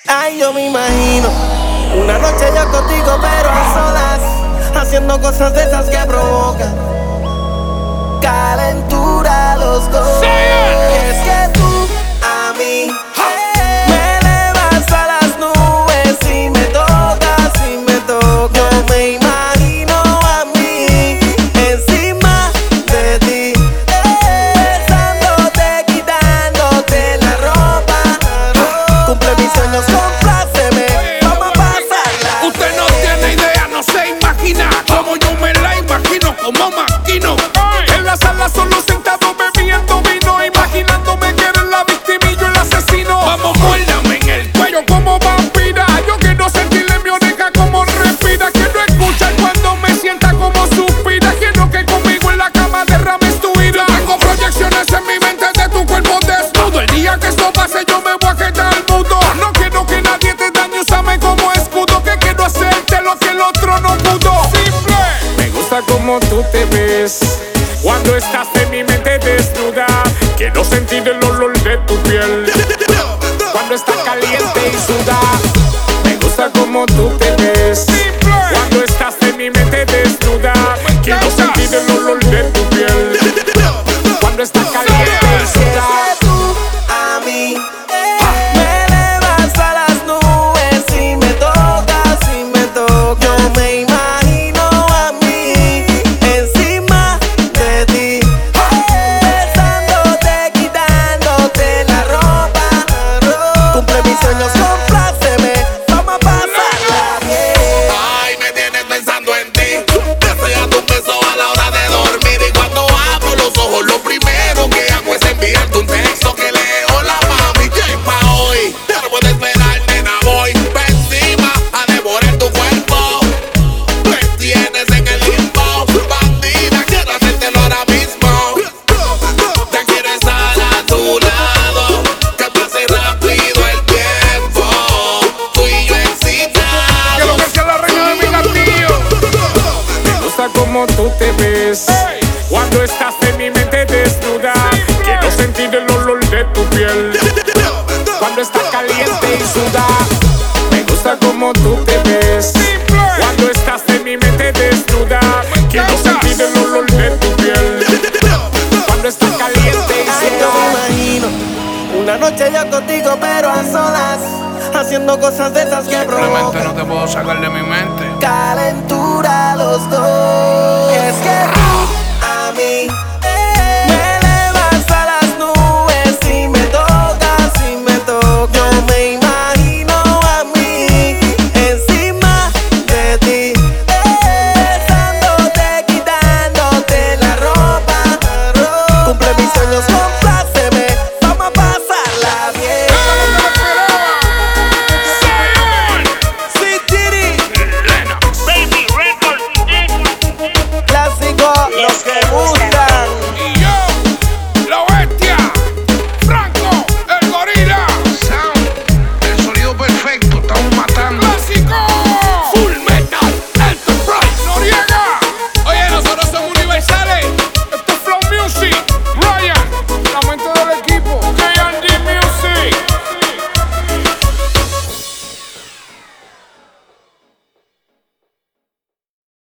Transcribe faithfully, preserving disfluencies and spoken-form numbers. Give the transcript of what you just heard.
Ay, yo me imagino una noche yo contigo, pero a solas, haciendo cosas de esas que provocan calentura a los dos. Y es que tú a mí me elevas a las nubes y me tocas y me tocas. Yo me imagino a mí encima de ti, besándote, quitándote la ropa. Cumple mis sueños, compláceme, vamos a pasarla. Usted no tiene idea, no se imagina como yo me la imagino, como maquino. En la sala solo sentado bebiendo vino, imaginándome que eres la víctima y yo el asesino. Vamos, muérdame en el cuello como vampira. Yo quiero sentirle en mi oreja como respira. Quiero escuchar cuando me sienta como suspira. Quiero que conmigo en la cama derrames tu ira. Tengo proyecciones en mi mente de tu cuerpo desnudo. El día que esto pase yo me voy a quedar al mudo. No quiero que nadie te dañe, úsame como escudo. Que quiero hacerte lo que el otro no pudo. Simple. Me gusta como tú te ves cuando estás en mi mente desnuda. Quiero sentir el olor de tu piel cuando está caliente y suda. Me gusta como tú te ves cuando estás en mi mente desnuda. Quiero sentir el olor de tu piel cuando está caliente y suda. Tú a mí me elevas a las nubes y me tocas y me tocas. Yo me imagino a mí encima de ti, besándote, quitándote la ropa. Cumple mis sueños, compláceme, vamos a pasarla bien. Ay, me tienes pensando en ti. Desea tu beso a la hora de dormir. Y cuando abro los ojos, lo primero que hago es enviarte un texto que leo la mami. Ya es pa' hoy, ya no puedo esperar, nena, voy pa' encima a devorar tu cuerpo. Me tienes en el limbo, bandida, quiero hacértelo ahora mismo. Ya quiero estar a tu lado, que pase rápido el tiempo. Tú y yo excitados. Quiero que sea la reina de mi castillo. Me gusta como tú te ves cuando estás en mi mente desnuda. Quiero sentir el olor de tu piel cuando está caliente y suda. Me gusta como tú te ves cuando estás en mi mente desnuda. Quiero sentir el olor de tu piel cuando está caliente y Ay, yo me suda. imagino una noche yo contigo, pero a solas, haciendo cosas de esas que Realmente provocan no te puedo sacar de mi mente. calentura a los dos. Y es que